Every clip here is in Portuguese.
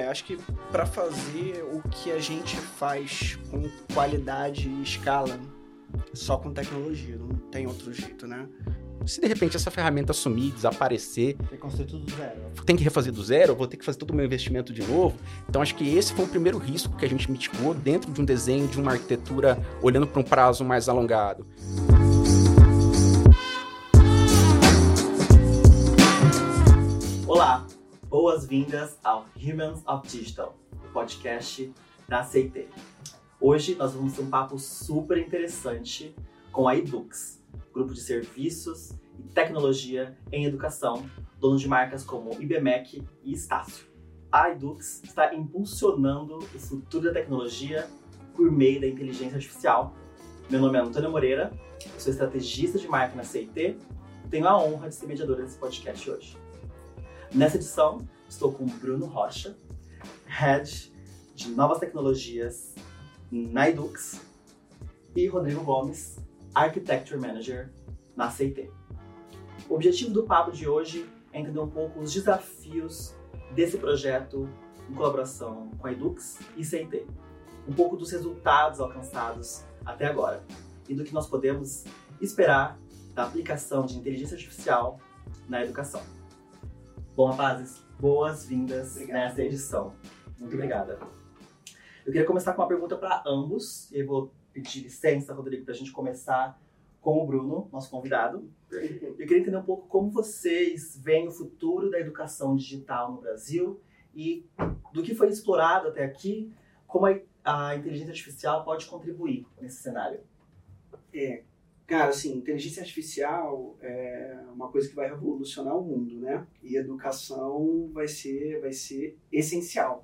Acho que para fazer o que a gente faz com qualidade e escala, só com tecnologia, não tem outro jeito, né? Se de repente essa ferramenta sumir, desaparecer... Tem que construir tudo do zero. Tem que refazer do zero, eu vou ter que fazer todo o meu investimento de novo. Então acho que esse foi o primeiro risco que a gente mitigou dentro de um desenho, de uma arquitetura, olhando para um prazo mais alongado. Olá, boas-vindas ao Humans of Digital, o podcast da CT. Hoje nós vamos ter um papo super interessante com a Edux, grupo de serviços e tecnologia em educação, dono de marcas como IBMEC e Estácio. A Edux está impulsionando o futuro da tecnologia por meio da inteligência artificial. Meu nome é Antônio Moreira, eu sou estrategista de marca na CT e tenho a honra de ser mediadora desse podcast hoje. Nessa edição, estou com Bruno Rocha, Head de Novas Tecnologias na Edux, e Rodrigo Gomes, Architecture Manager na CT. O objetivo do papo de hoje é entender um pouco os desafios desse projeto em colaboração com a Edux e CT, um pouco dos resultados alcançados até agora e do que nós podemos esperar da aplicação de inteligência artificial na educação. Bom, rapazes, boas-vindas nessa edição. Muito obrigada. Eu queria começar com uma pergunta para ambos, e eu vou pedir licença, Rodrigo, para a gente começar com o Bruno, nosso convidado. Eu queria entender um pouco como vocês veem o futuro da educação digital no Brasil e do que foi explorado até aqui, como a inteligência artificial pode contribuir nesse cenário. Cara, assim, inteligência artificial é uma coisa que vai revolucionar o mundo, né? E educação vai ser essencial.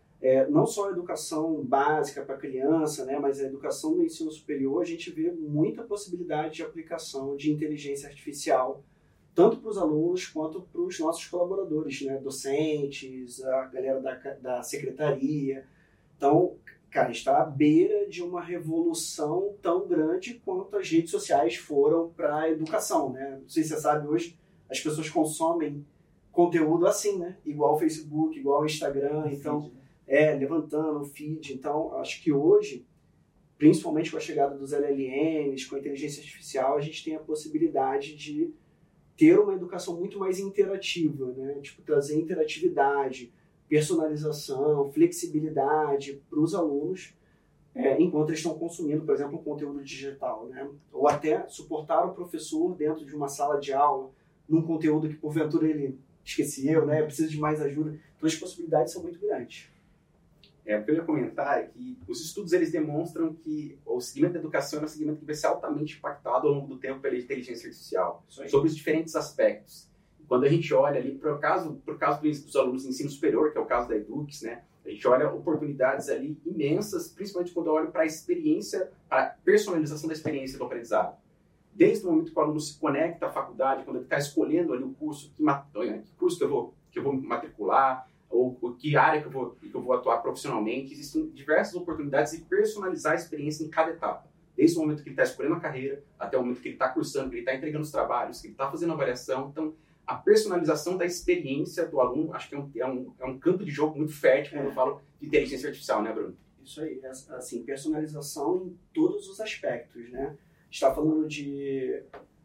Não só a educação básica para criança, né? Mas a educação no ensino superior, a gente vê muita possibilidade de aplicação de inteligência artificial, tanto para os alunos quanto para os nossos colaboradores, né? Docentes, a galera da secretaria. Então, cara, está à beira de uma revolução tão grande quanto as redes sociais foram para a educação, né? Não sei se você sabe, hoje as pessoas consomem conteúdo assim, né? Igual o Facebook, igual o Instagram, então, levantando o feed. Então, acho que hoje, principalmente com a chegada dos LLMs, com a inteligência artificial, a gente tem a possibilidade de ter uma educação muito mais interativa, né? Tipo, trazer interatividade, personalização, flexibilidade para os alunos, enquanto eles estão consumindo, por exemplo, um conteúdo digital, né? Ou até suportar o professor dentro de uma sala de aula, num conteúdo que porventura ele esqueceu, né? Precisa de mais ajuda. Então as possibilidades são muito grandes. O que eu ia comentar é que os estudos eles demonstram que o segmento da educação é um segmento que vai ser altamente impactado ao longo do tempo pela inteligência artificial, sobre os diferentes aspectos. Quando a gente olha ali para o caso dos alunos de ensino superior, que é o caso da Edux, né, a gente olha oportunidades ali imensas, principalmente quando eu olho para a experiência, para a personalização da experiência do aprendizado. Desde o momento que o aluno se conecta à faculdade, quando ele está escolhendo ali o curso, que curso que eu vou matricular, ou que área que eu vou atuar profissionalmente, existem diversas oportunidades de personalizar a experiência em cada etapa. Desde o momento que ele está escolhendo a carreira, até o momento que ele está cursando, que ele está entregando os trabalhos, que ele está fazendo avaliação. Então, a personalização da experiência do aluno, acho que é um campo de jogo muito fértil quando eu falo de inteligência artificial, né, Bruno? Isso aí, assim, personalização em todos os aspectos, né? A gente está falando de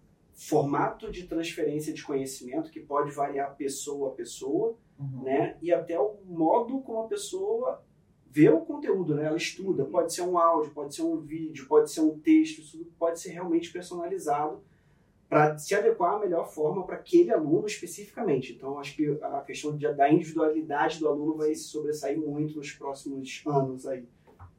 formato de transferência de conhecimento que pode variar pessoa a pessoa, né? E até o modo como a pessoa vê o conteúdo, né? Ela estuda, pode ser um áudio, pode ser um vídeo, pode ser um texto, isso pode ser realmente personalizado para se adequar à melhor forma para aquele aluno especificamente. Então, acho que a questão da individualidade do aluno vai se sobressair muito nos próximos anos aí.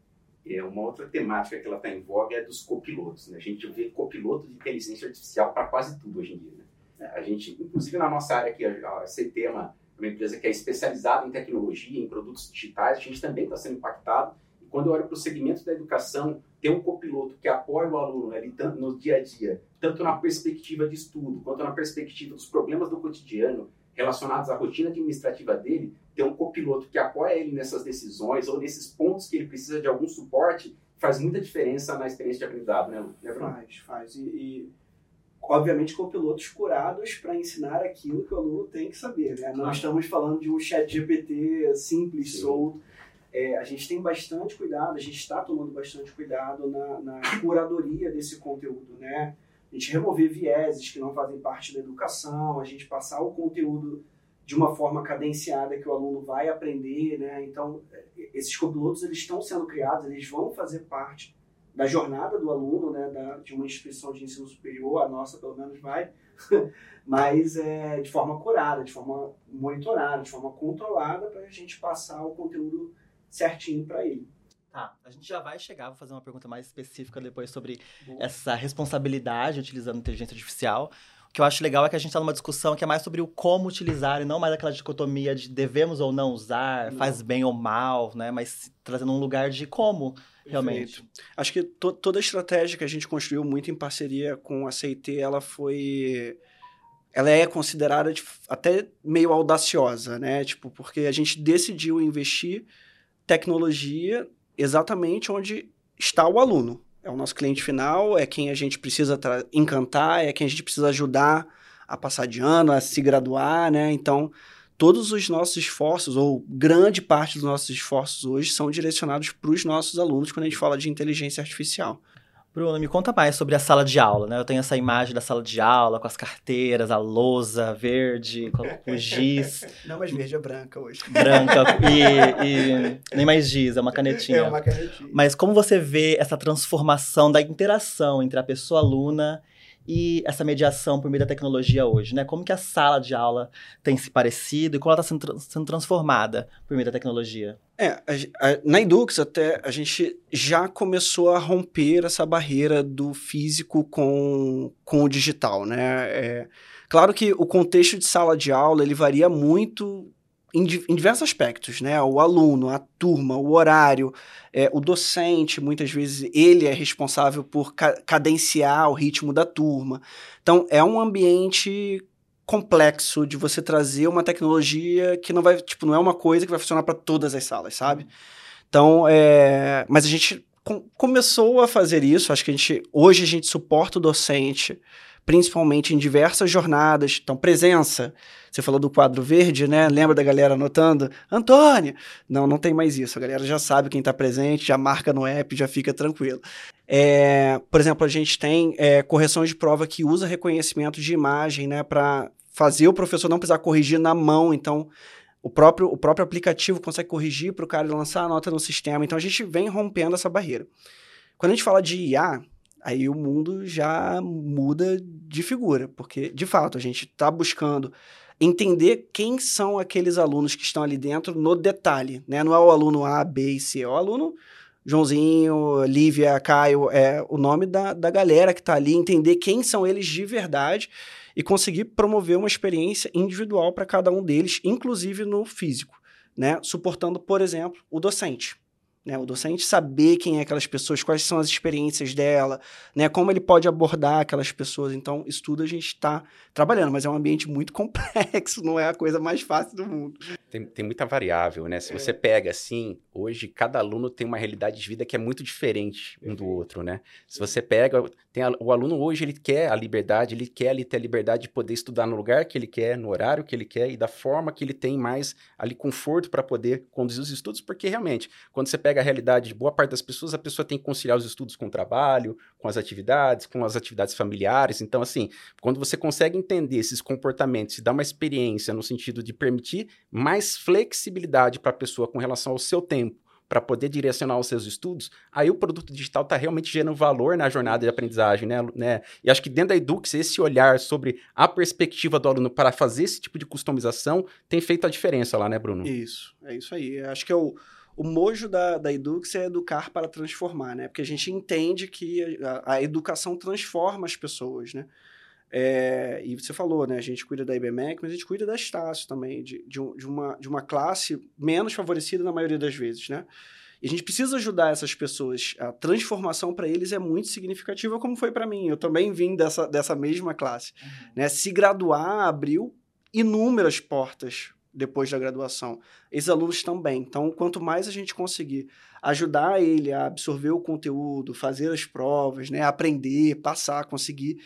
Uma outra temática que ela está em voga é dos copilotos, né? A gente vê copiloto de inteligência artificial para quase tudo hoje em dia, né? A gente, inclusive na nossa área aqui, a CT é uma empresa que é especializada em tecnologia, em produtos digitais, a gente também está sendo impactado. E quando eu olho para o segmento da educação, ter um copiloto que apoia o aluno ali, tanto no dia a dia, tanto na perspectiva de estudo, quanto na perspectiva dos problemas do cotidiano relacionados à rotina administrativa dele, ter um copiloto que apoia ele nessas decisões ou nesses pontos que ele precisa de algum suporte, faz muita diferença na experiência de aprendizado, né, Bruno? Faz. E obviamente, copilotos curados para ensinar aquilo que o aluno tem que saber, né? Não estamos falando de um chat GPT simples, solto. A gente tem bastante cuidado, a gente está tomando bastante cuidado na curadoria desse conteúdo, né? A gente remover vieses que não fazem parte da educação, a gente passar o conteúdo de uma forma cadenciada que o aluno vai aprender, né? Então, esses copilotos, eles estão sendo criados, eles vão fazer parte da jornada do aluno, né? De uma instituição de ensino superior, a nossa pelo menos vai, mas de forma curada, de forma monitorada, de forma controlada, para a gente passar o conteúdo certinho para ele. Tá, a gente já vai chegar, vou fazer uma pergunta mais específica depois sobre essa responsabilidade utilizando inteligência artificial. O que eu acho legal é que a gente está numa discussão que é mais sobre o como utilizar e não mais aquela dicotomia de devemos ou não usar, faz bem ou mal, né? Mas trazendo um lugar de como, realmente. Perfeito. Acho que toda a estratégia que a gente construiu muito em parceria com a CIT, ela é considerada até meio audaciosa, né? Tipo, porque a gente decidiu investir tecnologia exatamente onde está o aluno. É o nosso cliente final, é quem a gente precisa encantar, é quem a gente precisa ajudar a passar de ano, a se graduar, né? Então, todos os nossos esforços, ou grande parte dos nossos esforços hoje, são direcionados para os nossos alunos quando a gente fala de inteligência artificial. Bruno, me conta mais sobre a sala de aula, né? Eu tenho essa imagem da sala de aula com as carteiras, a lousa verde, com o giz. Não, mas verde é branca hoje. Branca e nem mais giz, é uma canetinha. É uma canetinha. Mas como você vê essa transformação da interação entre a pessoa aluna e essa mediação por meio da tecnologia hoje, né? Como que a sala de aula tem se parecido e como ela está sendo transformada por meio da tecnologia? Na Edux até a gente já começou a romper essa barreira do físico com o digital, né? Claro que o contexto de sala de aula ele varia muito em diversos aspectos, né? O aluno, a turma, o horário, o docente, muitas vezes ele é responsável por cadenciar o ritmo da turma. Então, é um ambiente complexo de você trazer uma tecnologia que não vai, não é uma coisa que vai funcionar para todas as salas, sabe? Então, mas a gente começou a fazer isso, acho que hoje a gente suporta o docente, principalmente em diversas jornadas. Então, presença. Você falou do quadro verde, né? Lembra da galera anotando? Antônio! Não tem mais isso. A galera já sabe quem está presente, já marca no app, já fica tranquilo. Por exemplo, a gente tem correções de prova que usa reconhecimento de imagem, né? Para fazer o professor não precisar corrigir na mão. Então, o próprio aplicativo consegue corrigir para o cara lançar a nota no sistema. Então, a gente vem rompendo essa barreira. Quando a gente fala de IA, aí o mundo já muda de figura, porque, de fato, a gente está buscando entender quem são aqueles alunos que estão ali dentro no detalhe, né? Não é o aluno A, B e C, é o aluno Joãozinho, Lívia, Caio, é o nome da galera que está ali, entender quem são eles de verdade e conseguir promover uma experiência individual para cada um deles, inclusive no físico, né? Suportando, por exemplo, o docente. Né, o docente saber quem é aquelas pessoas, quais são as experiências dela, né, como ele pode abordar aquelas pessoas. Então, isso tudo a gente está trabalhando, mas é um ambiente muito complexo, não é a coisa mais fácil do mundo. Tem muita variável, né? Se você pega assim, hoje cada aluno tem uma realidade de vida que é muito diferente um do outro, né? Se você pega, o aluno hoje ele quer a liberdade, ele quer ali ter a liberdade de poder estudar no lugar que ele quer, no horário que ele quer e da forma que ele tem mais ali conforto para poder conduzir os estudos, porque realmente, quando você pega a realidade de boa parte das pessoas, a pessoa tem que conciliar os estudos com o trabalho, com as atividades familiares. Então, assim, quando você consegue entender esses comportamentos e dar uma experiência no sentido de permitir mais flexibilidade para a pessoa com relação ao seu tempo, para poder direcionar os seus estudos, aí o produto digital está realmente gerando valor na jornada de aprendizagem, né? E acho que dentro da Edux, esse olhar sobre a perspectiva do aluno para fazer esse tipo de customização tem feito a diferença lá, né, Bruno? Isso, é isso aí. Acho que o mojo da Edux é educar para transformar, né? Porque a gente entende que a educação transforma as pessoas, né? E você falou, né? A gente cuida da IBMEC, mas a gente cuida da Estácio também, de uma classe menos favorecida na maioria das vezes, né? E a gente precisa ajudar essas pessoas. A transformação para eles é muito significativa, como foi para mim. Eu também vim dessa mesma classe. Né? Se graduar abriu inúmeras portas depois da graduação. Esses alunos também. Então, quanto mais a gente conseguir ajudar ele a absorver o conteúdo, fazer as provas, né? Aprender, passar, conseguir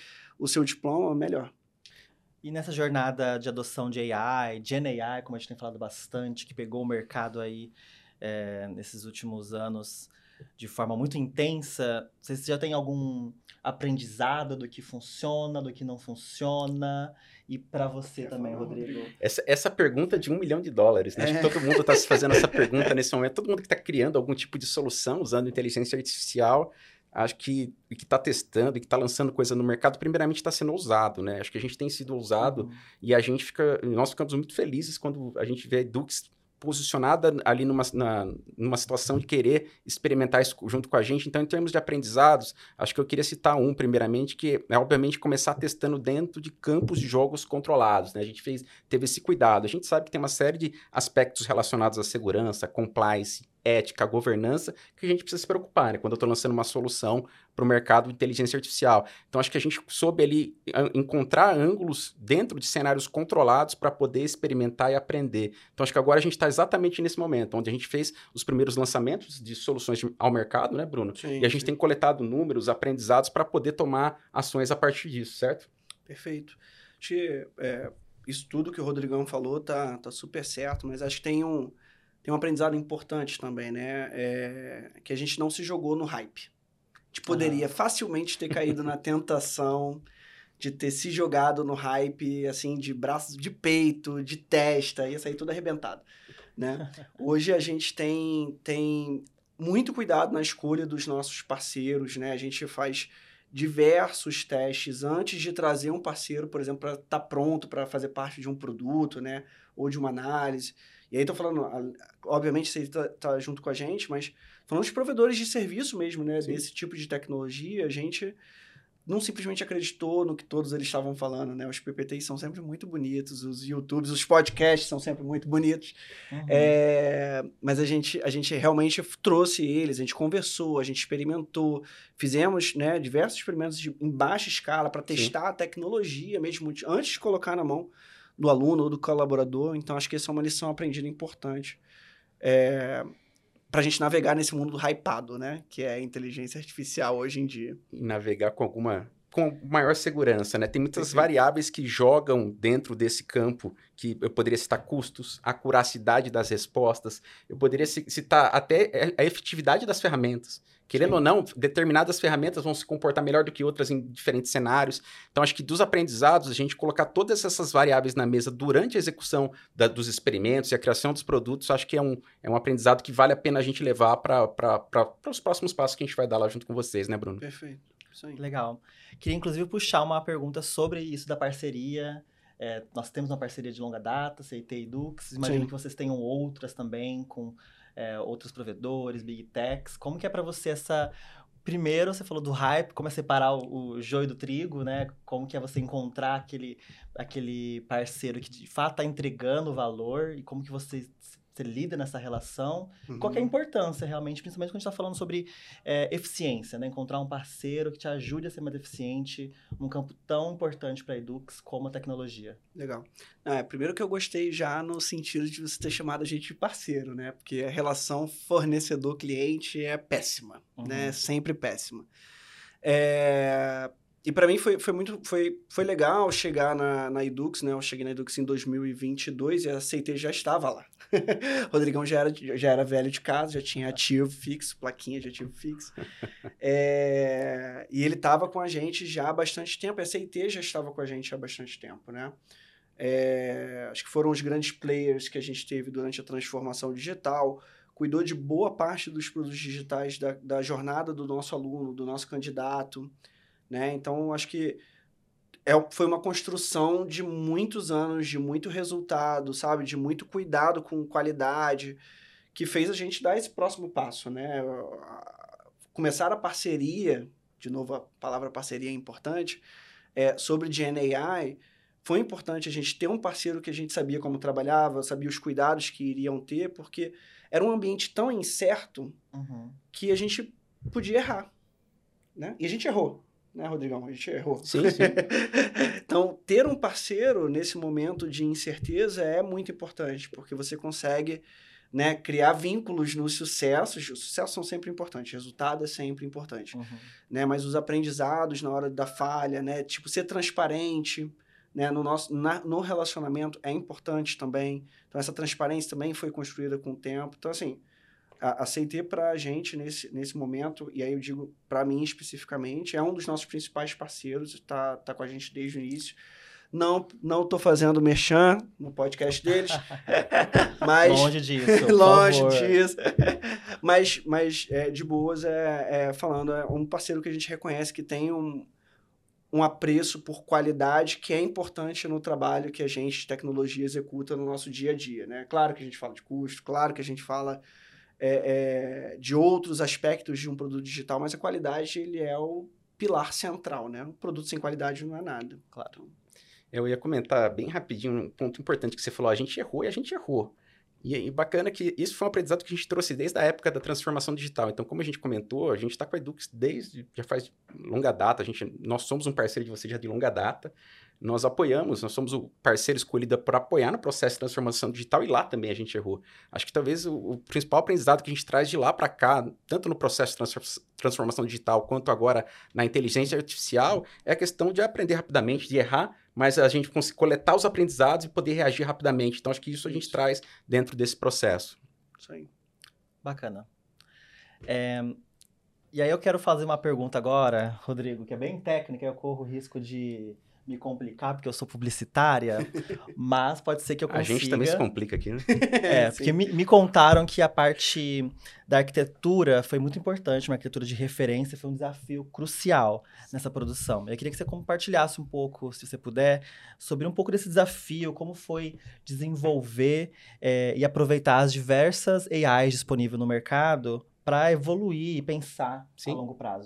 o seu diploma, melhor. E nessa jornada de adoção de AI, Gen AI, como a gente tem falado bastante, que pegou o mercado aí nesses últimos anos de forma muito intensa, vocês já têm algum aprendizado do que funciona, do que não funciona? E para você também, Rodrigo? Essa pergunta de $1 milhão, né? Acho que todo mundo está se fazendo essa pergunta nesse momento. Todo mundo que está criando algum tipo de solução usando inteligência artificial, acho que está testando e que está lançando coisa no mercado, primeiramente está sendo ousado, né? Acho que a gente tem sido ousado e nós ficamos muito felizes quando a gente vê a Edux posicionada ali numa situação de querer experimentar isso junto com a gente. Então, em termos de aprendizados, acho que eu queria citar primeiramente, que é, obviamente, começar testando dentro de campos de jogos controlados, né? A gente teve esse cuidado. A gente sabe que tem uma série de aspectos relacionados à segurança, compliance, ética, governança, que a gente precisa se preocupar, né? Quando eu estou lançando uma solução para o mercado de inteligência artificial. Então, acho que a gente soube ali encontrar ângulos dentro de cenários controlados para poder experimentar e aprender. Então, acho que agora a gente está exatamente nesse momento, onde a gente fez os primeiros lançamentos de soluções ao mercado, né, Bruno? Sim, e a gente tem coletado números, aprendizados para poder tomar ações a partir disso, certo? Perfeito. Acho que isso tudo que o Rodrigão falou tá super certo, mas acho que tem um aprendizado importante também, né? Que a gente não se jogou no hype. A gente poderia facilmente ter caído na tentação de ter se jogado no hype, assim, de braços, de peito, de testa, ia sair tudo arrebentado, né? Hoje a gente tem muito cuidado na escolha dos nossos parceiros, né? A gente faz diversos testes antes de trazer um parceiro, por exemplo, para estar pronto para fazer parte de um produto, né? Ou de uma análise. E aí tô falando, obviamente você tá junto com a gente, mas falando de provedores de serviço mesmo, né? Sim. Desse tipo de tecnologia, a gente não simplesmente acreditou no que todos eles estavam falando, né? Os PPTs são sempre muito bonitos, os YouTubes, os podcasts são sempre muito bonitos. Mas a gente realmente trouxe eles, a gente conversou, a gente experimentou, fizemos, né, diversos experimentos em baixa escala para testar a tecnologia mesmo, antes de colocar na mão do aluno ou do colaborador. Então, acho que essa é uma lição aprendida importante para a gente navegar nesse mundo hypado, né? Que é a inteligência artificial hoje em dia. E navegar com maior segurança, né? Tem muitas variáveis que jogam dentro desse campo, que eu poderia citar custos, acuracidade das respostas, eu poderia citar até a efetividade das ferramentas. Querendo ou não, determinadas ferramentas vão se comportar melhor do que outras em diferentes cenários. Então, acho que dos aprendizados, a gente colocar todas essas variáveis na mesa durante a execução dos experimentos e a criação dos produtos, acho que é um aprendizado que vale a pena a gente levar para os próximos passos que a gente vai dar lá junto com vocês, né, Bruno? Perfeito. Isso aí. Legal. Queria, inclusive, puxar uma pergunta sobre isso da parceria. Nós temos uma parceria de longa data, CIT e Edux. Imagino que vocês tenham outras também com outros provedores, Big Techs. Como que é para você essa... Primeiro, você falou do hype, como é separar o joio do trigo, né? Como que é você encontrar aquele parceiro que de fato está entregando valor e como que você lida nessa relação. Qual que é a importância realmente, principalmente quando a gente está falando sobre eficiência, né? Encontrar um parceiro que te ajude a ser mais eficiente num campo tão importante para a Edux como a tecnologia. Legal. Primeiro que eu gostei já no sentido de você ter chamado a gente de parceiro, né? Porque a relação fornecedor-cliente é péssima, né? Sempre péssima. E para mim foi legal chegar na Edux, né? Eu cheguei na Edux em 2022 e a CT já estava lá. O Rodrigão já era velho de casa, já tinha ativo fixo, plaquinha de ativo fixo. E ele estava com a gente já há bastante tempo. A CT já estava com a gente há bastante tempo, né? Acho que foram os grandes players que a gente teve durante a transformação digital. Cuidou de boa parte dos produtos digitais da jornada do nosso aluno, do nosso candidato, né? Então, acho que foi uma construção de muitos anos, de muito resultado, sabe? De muito cuidado com qualidade, que fez a gente dar esse próximo passo, né? Começar a parceria, de novo a palavra parceria é importante, sobre Gen AI, foi importante a gente ter um parceiro que a gente sabia como trabalhava, sabia os cuidados que iriam ter, porque era um ambiente tão incerto que a gente podia errar, né? E a gente errou. Né, Rodrigão? A gente errou. Sim. Então, ter um parceiro nesse momento de incerteza é muito importante, porque você consegue né? Criar vínculos nos sucessos. Os sucessos são sempre importantes, resultado é sempre importante, né? Mas os aprendizados na hora da falha, né? Tipo, ser transparente, né? No relacionamento é importante também. Então, essa transparência também foi construída com o tempo. Então, assim, a CT para a gente nesse momento, e aí eu digo para mim especificamente, é um dos nossos principais parceiros, tá com a gente desde o início. Não tô fazendo merchan no podcast deles, mas... Longe disso, longe disso. Mas de boas, falando, é um parceiro que a gente reconhece que tem um apreço por qualidade que é importante no trabalho que a gente, de tecnologia, executa no nosso dia a dia, né? Claro que a gente fala de custo, claro que a gente fala de outros aspectos de um produto digital, mas a qualidade ele é o pilar central, né? Um produto sem qualidade não é nada. Claro. Eu ia comentar bem rapidinho um ponto importante que você falou, a gente errou e a gente errou. E bacana que isso foi um aprendizado que a gente trouxe desde a época da transformação digital. Então, como a gente comentou, a gente está com a Edux já faz longa data, nós somos um parceiro de vocês já de longa data, nós apoiamos, nós somos o parceiro escolhido para apoiar no processo de transformação digital e lá também a gente errou. Acho que talvez o principal aprendizado que a gente traz de lá para cá, tanto no processo de transformação digital quanto agora na inteligência artificial, é a questão de aprender rapidamente, de errar, mas a gente conseguir coletar os aprendizados e poder reagir rapidamente. Então, acho que isso a gente traz dentro desse processo. Isso aí. Bacana. E aí eu quero fazer uma pergunta agora, Rodrigo, que é bem técnica, eu corro o risco de me complicar, porque eu sou publicitária, mas pode ser que eu consiga... A gente também se complica aqui, né? Porque me contaram que a parte da arquitetura foi muito importante, uma arquitetura de referência, foi um desafio crucial nessa produção. Eu queria que você compartilhasse um pouco, se você puder, sobre um pouco desse desafio, como foi desenvolver e aproveitar as diversas AIs disponíveis no mercado para evoluir e pensar a longo prazo.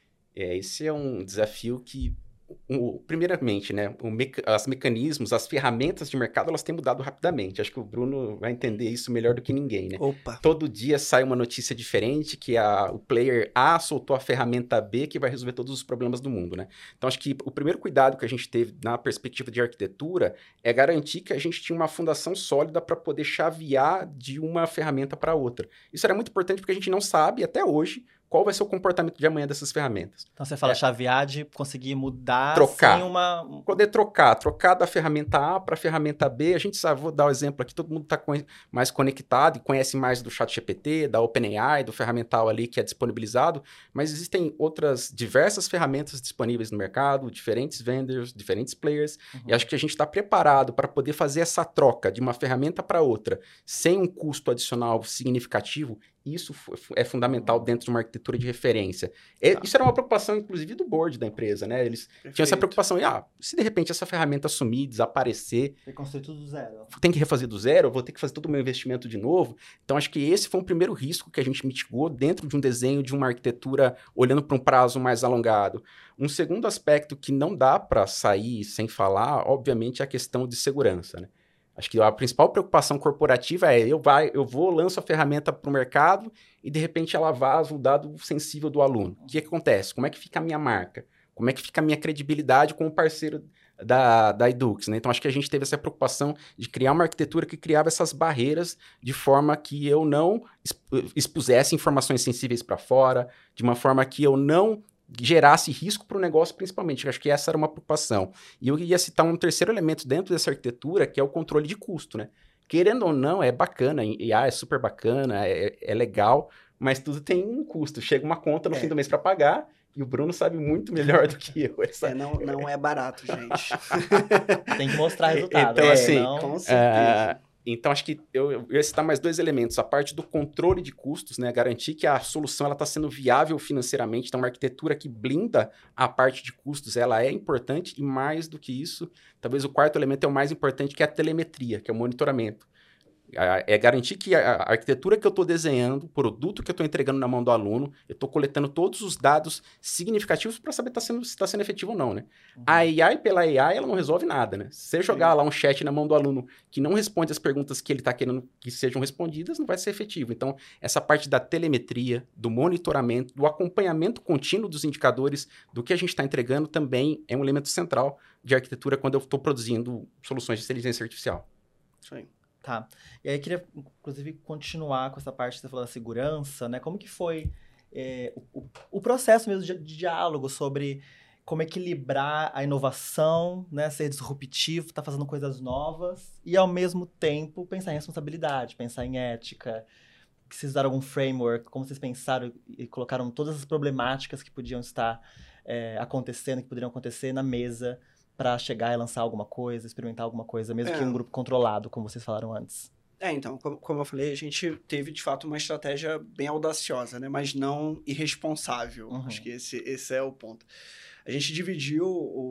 Esse é um desafio que primeiramente, né, os mecanismos, as ferramentas de mercado, elas têm mudado rapidamente. Acho que o Bruno vai entender isso melhor do que ninguém, né? Opa. Todo dia sai uma notícia diferente que o player A soltou a ferramenta B que vai resolver todos os problemas do mundo, né? Então, acho que o primeiro cuidado que a gente teve na perspectiva de arquitetura é garantir que a gente tinha uma fundação sólida para poder chavear de uma ferramenta para outra. Isso era muito importante porque a gente não sabe, até hoje, qual vai ser o comportamento de amanhã dessas ferramentas. Então, você fala chavear de conseguir mudar trocar. Sem uma... Poder trocar da ferramenta A para a ferramenta B. A gente sabe, vou dar o exemplo aqui, todo mundo está mais conectado e conhece mais do ChatGPT, da OpenAI, do ferramental ali que é disponibilizado, mas existem outras diversas ferramentas disponíveis no mercado, diferentes vendors, diferentes players, e acho que a gente está preparado para poder fazer essa troca de uma ferramenta para outra sem um custo adicional significativo. Isso é fundamental dentro de uma arquitetura de referência. Isso era uma preocupação, inclusive, do board da empresa, né? Eles tinham essa preocupação, se de repente essa ferramenta sumir, desaparecer... Tem que construir tudo do zero. Tem que refazer do zero, eu vou ter que fazer todo o meu investimento de novo. Então, acho que esse foi um primeiro risco que a gente mitigou dentro de um desenho de uma arquitetura olhando para um prazo mais alongado. Um segundo aspecto que não dá para sair sem falar, obviamente, é a questão de segurança, né? Acho que a principal preocupação corporativa é eu vou, lanço a ferramenta para o mercado e, de repente, ela vaza o dado sensível do aluno. O que acontece? Como é que fica a minha marca? Como é que fica a minha credibilidade como parceiro da Edux, né? Então, acho que a gente teve essa preocupação de criar uma arquitetura que criava essas barreiras de forma que eu não expusesse informações sensíveis para fora, de uma forma que eu não gerasse risco para o negócio, principalmente. Eu acho que essa era uma preocupação. E eu ia citar um terceiro elemento dentro dessa arquitetura, que é o controle de custo, né? Querendo ou não, é bacana, é super bacana, é legal, mas tudo tem um custo. Chega uma conta no fim do mês para pagar, e o Bruno sabe muito melhor do que eu. Não é barato, gente. Tem que mostrar resultado. Então, assim, com certeza. Então, acho que eu ia citar mais dois elementos. A parte do controle de custos, né? Garantir que a solução está sendo viável financeiramente. Então, uma arquitetura que blinda a parte de custos, ela é importante. E mais do que isso, talvez o quarto elemento é o mais importante, que é a telemetria, que é o monitoramento. É garantir que a arquitetura que eu estou desenhando, o produto que eu estou entregando na mão do aluno, eu estou coletando todos os dados significativos para saber se está sendo efetivo ou não, né? A AI pela AI, ela não resolve nada, né? Se você jogar lá um chat na mão do aluno que não responde as perguntas que ele está querendo que sejam respondidas, não vai ser efetivo. Então, essa parte da telemetria, do monitoramento, do acompanhamento contínuo dos indicadores do que a gente está entregando também é um elemento central de arquitetura quando eu estou produzindo soluções de inteligência artificial. Isso aí. Tá. E aí, eu queria, inclusive, continuar com essa parte que você falou da segurança, né? Como que foi o processo mesmo de diálogo sobre como equilibrar a inovação, né? Ser disruptivo, estar fazendo coisas novas e, ao mesmo tempo, pensar em responsabilidade, pensar em ética. Que vocês usaram algum framework, como vocês pensaram e colocaram todas as problemáticas que podiam estar acontecendo, que poderiam acontecer na mesa para chegar e lançar alguma coisa, experimentar alguma coisa, mesmo que em um grupo controlado, como vocês falaram antes. Então, como eu falei, a gente teve, de fato, uma estratégia bem audaciosa, né? Mas não irresponsável. Uhum. Acho que esse é o ponto. A gente dividiu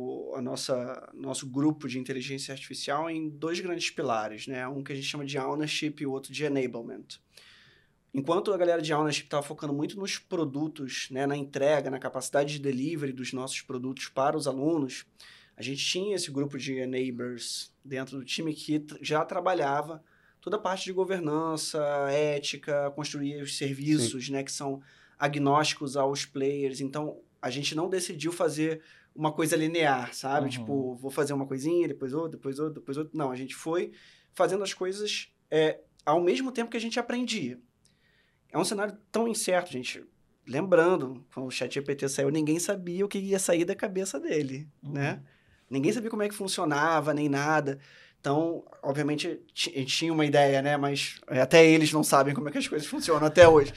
nosso grupo de inteligência artificial em 2 grandes pilares, né? Um que a gente chama de ownership e o outro de enablement. Enquanto a galera de ownership estava focando muito nos produtos, né? Na entrega, na capacidade de delivery dos nossos produtos para os alunos, a gente tinha esse grupo de enablers dentro do time que já trabalhava toda a parte de governança, ética, construir os serviços, né, que são agnósticos aos players. Então, a gente não decidiu fazer uma coisa linear, sabe? Uhum. Tipo, vou fazer uma coisinha, depois outra, depois outra, depois outra. Não, a gente foi fazendo as coisas ao mesmo tempo que a gente aprendia. É um cenário tão incerto, gente. Lembrando, quando o ChatGPT saiu, ninguém sabia o que ia sair da cabeça dele, né? Ninguém sabia como é que funcionava, nem nada. Então, obviamente, a gente tinha uma ideia, né? Mas até eles não sabem como é que as coisas funcionam até hoje.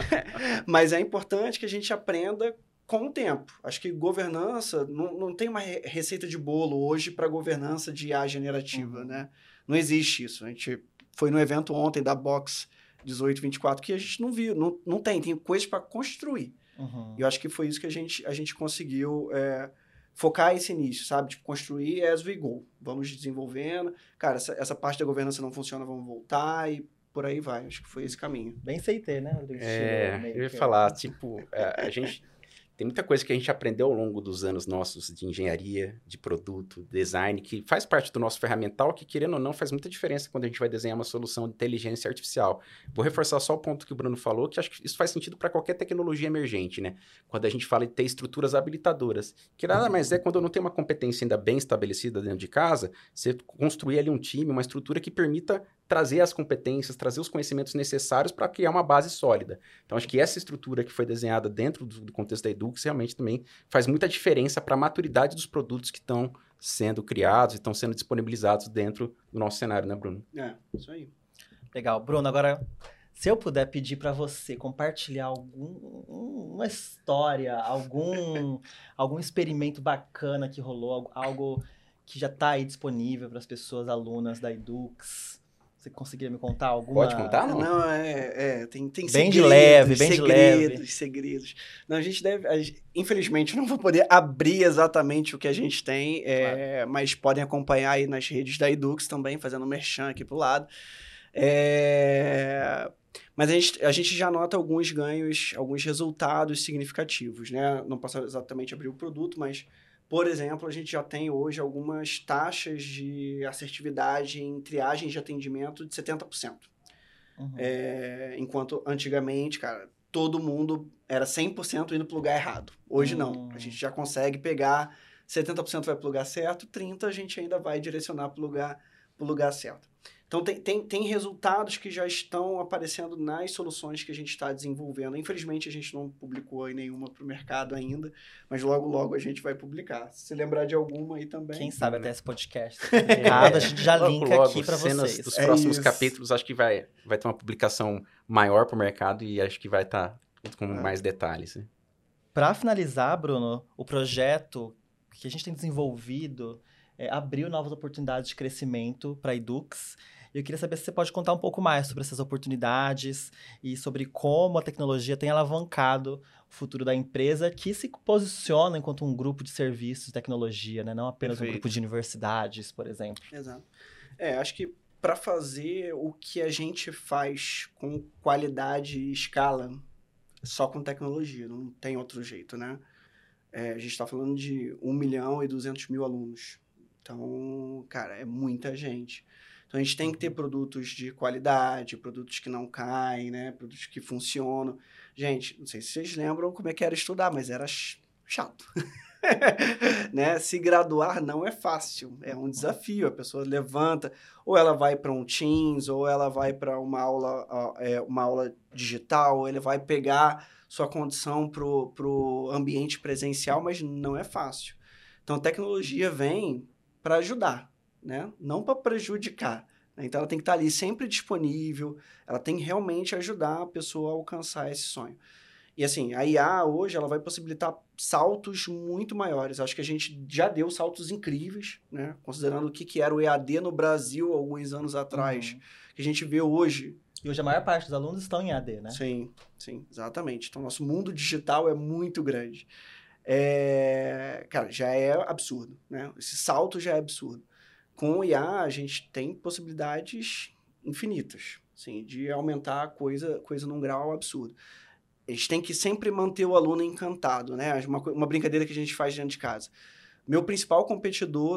Mas é importante que a gente aprenda com o tempo. Acho que governança, não tem uma receita de bolo hoje para governança de IA generativa, né? Não existe isso. A gente foi no evento ontem da Box 1824 que a gente não viu. Não tem coisas para construir. E eu acho que foi isso que a gente conseguiu... focar esse início, sabe? Tipo, construir as we go. Vamos desenvolvendo. Cara, essa parte da governança não funciona, vamos voltar e por aí vai. Acho que foi esse caminho. Bem CT, né? Eu ia falar, tipo, a gente... Tem muita coisa que a gente aprendeu ao longo dos anos nossos de engenharia, de produto, design, que faz parte do nosso ferramental, que, querendo ou não, faz muita diferença quando a gente vai desenhar uma solução de inteligência artificial. Vou reforçar só o ponto que o Bruno falou, que acho que isso faz sentido para qualquer tecnologia emergente, né? Quando a gente fala de ter estruturas habilitadoras, que nada mais é quando eu não tenho uma competência ainda bem estabelecida dentro de casa, você construir ali um time, uma estrutura que permita trazer as competências, trazer os conhecimentos necessários para criar uma base sólida. Então, acho que essa estrutura que foi desenhada dentro do contexto da Edux realmente também faz muita diferença para a maturidade dos produtos que estão sendo criados e estão sendo disponibilizados dentro do nosso cenário, né, Bruno? Isso aí. Legal. Bruno, agora, se eu puder pedir para você compartilhar uma história, algum experimento bacana que rolou, algo que já está aí disponível para as pessoas, alunas da Edux... Você conseguiria me contar alguma... Pode contar, não? Não, tem bem segredos, de leve, bem de leve. Segredos. Não, infelizmente, não vou poder abrir exatamente o que a gente tem, claro. Mas podem acompanhar aí nas redes da Edux também, fazendo merchan aqui pro lado. Mas a gente já nota alguns ganhos, alguns resultados significativos, né? Não posso exatamente abrir o produto, mas... Por exemplo, a gente já tem hoje algumas taxas de assertividade em triagem de atendimento de 70%. Enquanto antigamente, cara, todo mundo era 100% indo para o lugar errado. Hoje não. A gente já consegue pegar 70% vai para o lugar certo, 30% a gente ainda vai direcionar para o lugar certo. Então, tem resultados que já estão aparecendo nas soluções que a gente está desenvolvendo. Infelizmente, a gente não publicou aí nenhuma para o mercado ainda, mas logo a gente vai publicar. Se lembrar de alguma aí também. Quem sabe até esse podcast publicado, a gente já linka aqui para vocês. Dos próximos capítulos, acho que vai ter uma publicação maior para o mercado e acho que vai estar com mais detalhes. Né? Para finalizar, Bruno, o projeto que a gente tem desenvolvido abriu novas oportunidades de crescimento para a Edux. E eu queria saber se você pode contar um pouco mais sobre essas oportunidades e sobre como a tecnologia tem alavancado o futuro da empresa que se posiciona enquanto um grupo de serviços de tecnologia, né? Não apenas um grupo de universidades, por exemplo. Exato. Acho que para fazer o que a gente faz com qualidade e escala, só com tecnologia, não tem outro jeito, né? A gente está falando de 1.200.000 alunos. Então, cara, é muita gente. Então, a gente tem que ter produtos de qualidade, produtos que não caem, né? Produtos que funcionam. Gente, não sei se vocês lembram como é que era estudar, mas era chato. Né? Se graduar não é fácil, é um desafio. A pessoa levanta, ou ela vai para um Teams, ou ela vai para uma aula digital, ou ele vai pegar sua condição para o ambiente presencial, mas não é fácil. Então, a tecnologia vem para ajudar, né? Não para prejudicar. Então, ela tem que estar ali sempre disponível, ela tem que realmente ajudar a pessoa a alcançar esse sonho. E assim, a IA hoje ela vai possibilitar saltos muito maiores. Acho que a gente já deu saltos incríveis, né? Considerando o que era o EAD no Brasil alguns anos atrás, que a gente vê hoje. E hoje a maior parte dos alunos estão em EAD, né? Sim, exatamente. Então, nosso mundo digital é muito grande. Cara, já é absurdo, né? Esse salto já é absurdo. Com o IA, a gente tem possibilidades infinitas, assim, de aumentar a coisa num grau absurdo. A gente tem que sempre manter o aluno encantado, né? Uma brincadeira que a gente faz dentro de casa. Meu principal competidor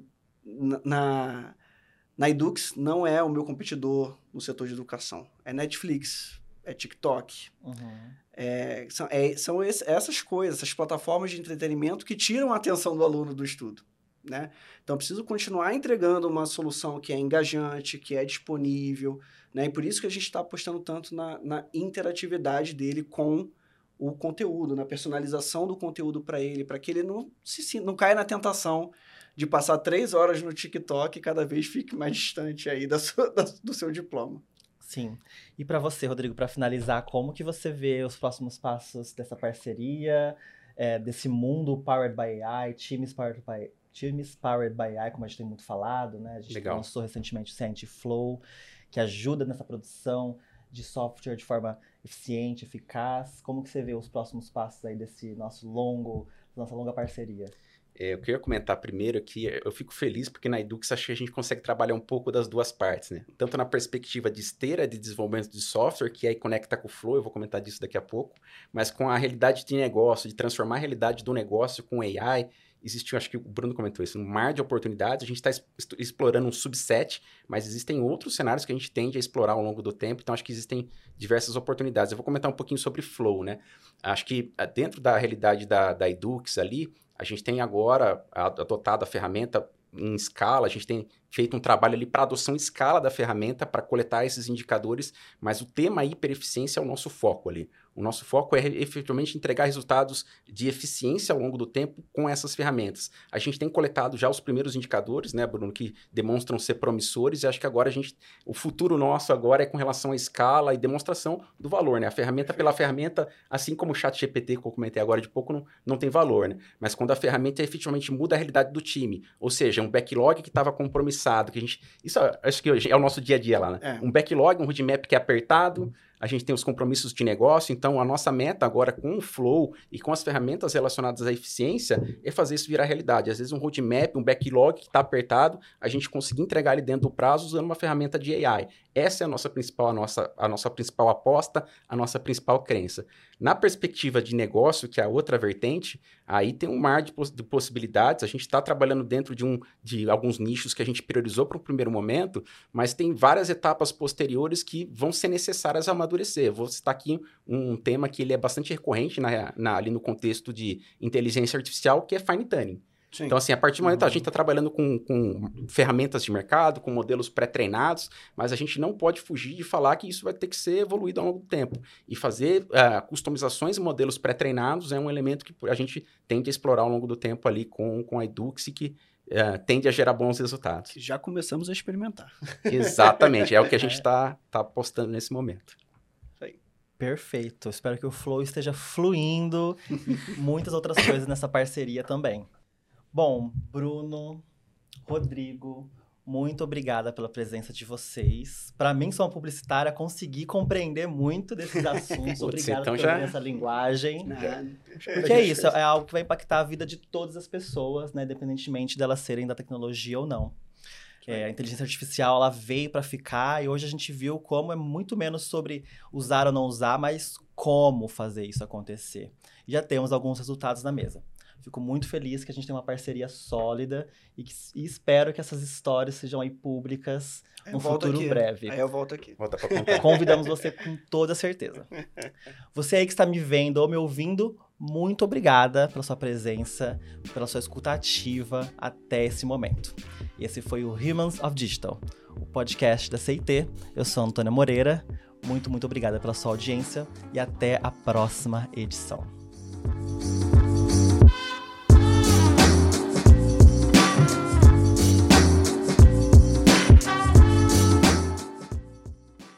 na Edux não é o meu competidor no setor de educação. É Netflix, é TikTok. São essas coisas, essas plataformas de entretenimento que tiram a atenção do aluno do estudo, né? Então, eu preciso continuar entregando uma solução que é engajante, que é disponível, né? E por isso que a gente está apostando tanto na interatividade dele com o conteúdo, na personalização do conteúdo para ele, para que ele não caia na tentação de passar 3 horas no TikTok e cada vez fique mais distante aí do seu diploma. Sim. E para você, Rodrigo, para finalizar, como que você vê os próximos passos dessa parceria, desse mundo powered by AI, Teams powered by AI, como a gente tem muito falado, né? A gente lançou recentemente o Scientiflow, que ajuda nessa produção de software de forma eficiente, eficaz. Como que você vê os próximos passos aí desse nossa longa parceria? Eu queria comentar primeiro que eu fico feliz porque na Edux acho que a gente consegue trabalhar um pouco das duas partes, né? Tanto na perspectiva de esteira de desenvolvimento de software, que aí conecta com o Flow, eu vou comentar disso daqui a pouco, mas com a realidade de negócio, de transformar a realidade do negócio com AI. Existe, acho que o Bruno comentou isso, um mar de oportunidades, a gente está explorando um subset, mas existem outros cenários que a gente tende a explorar ao longo do tempo, então acho que existem diversas oportunidades. Eu vou comentar um pouquinho sobre Flow, né? Acho que dentro da realidade da Edux ali, a gente tem agora adotado a ferramenta em escala, a gente tem feito um trabalho ali para adoção em escala da ferramenta para coletar esses indicadores, mas o tema hipereficiência é o nosso foco ali. O nosso foco é efetivamente entregar resultados de eficiência ao longo do tempo com essas ferramentas. A gente tem coletado já os primeiros indicadores, né, Bruno, que demonstram ser promissores, e acho que agora o futuro nosso agora é com relação à escala e demonstração do valor, né? A ferramenta pela ferramenta, assim como o ChatGPT que eu comentei agora de pouco, não tem valor, né? Mas quando a ferramenta efetivamente muda a realidade do time, ou seja, um backlog que estava compromissado, que a gente... Isso acho que é o nosso dia a dia lá, né? Um backlog, um roadmap que é apertado, a gente tem os compromissos de negócio, então a nossa meta agora com o Flow e com as ferramentas relacionadas à eficiência é fazer isso virar realidade. Às vezes um roadmap, um backlog que está apertado, a gente conseguir entregar ele dentro do prazo usando uma ferramenta de AI. Essa é a nossa principal aposta, a nossa principal crença. Na perspectiva de negócio, que é a outra vertente, aí tem um mar de possibilidades. A gente está trabalhando dentro de alguns nichos que a gente priorizou para o primeiro momento, mas tem várias etapas posteriores que vão ser necessárias a amadurecer. Vou citar aqui um tema que ele é bastante recorrente ali no contexto de inteligência artificial, que é fine tuning. Sim. Então, assim, a partir do momento a gente está trabalhando com ferramentas de mercado, com modelos pré-treinados, mas a gente não pode fugir de falar que isso vai ter que ser evoluído ao longo do tempo. E fazer customizações e modelos pré-treinados é um elemento que a gente tende a explorar ao longo do tempo ali com a Edux e que tende a gerar bons resultados. Já começamos a experimentar. Exatamente, é o que a gente está apostando nesse momento. Perfeito. Espero que o Flow esteja fluindo e muitas outras coisas nessa parceria também. Bom, Bruno, Rodrigo, muito obrigada pela presença de vocês. Para mim, sou uma publicitária, consegui compreender muito desses assuntos. Obrigado por ter essa linguagem. Porque é isso, é algo que vai impactar a vida de todas as pessoas, né, independentemente delas serem da tecnologia ou não. A inteligência artificial, ela veio para ficar e hoje a gente viu como é muito menos sobre usar ou não usar, mas como fazer isso acontecer. E já temos alguns resultados na mesa. Fico muito feliz que a gente tem uma parceria sólida e espero que essas histórias sejam aí públicas no futuro breve. Aí eu volto aqui. Volta pra contar. Convidamos você com toda certeza. Você aí que está me vendo ou me ouvindo, muito obrigada pela sua presença, pela sua escuta ativa até esse momento. Esse foi o Humans of Digital, o podcast da CIT. Eu sou a Antônia Moreira. Muito obrigada pela sua audiência e até a próxima edição.